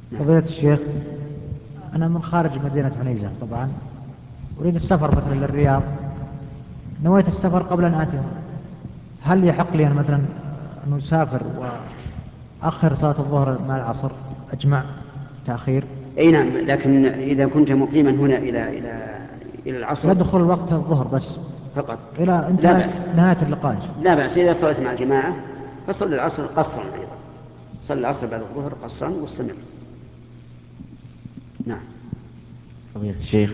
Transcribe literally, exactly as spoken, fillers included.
فضيلة الشيخ، أنا من خارج مدينة عنيزة طبعا، أريد السفر مثلا للرياض، نويت السفر قبل أن آتي هنا. هل يحق لي أن مثلا أن أسافر وأخر صلاة الظهر مع العصر، أجمع تأخير؟ أي نعم، لكن إذا كنت مقيما هنا إلى إلى إلى العصر يدخل وقت الظهر بس فقط إلى لا انتهاء بأس. نهاية اللقاء. لا بأس إذا صليت مع الجماعة فصل العصر قصرا أيضا، صلي العصر بعد الظهر قصرا واستمر. نعم. فضيلة الشيخ،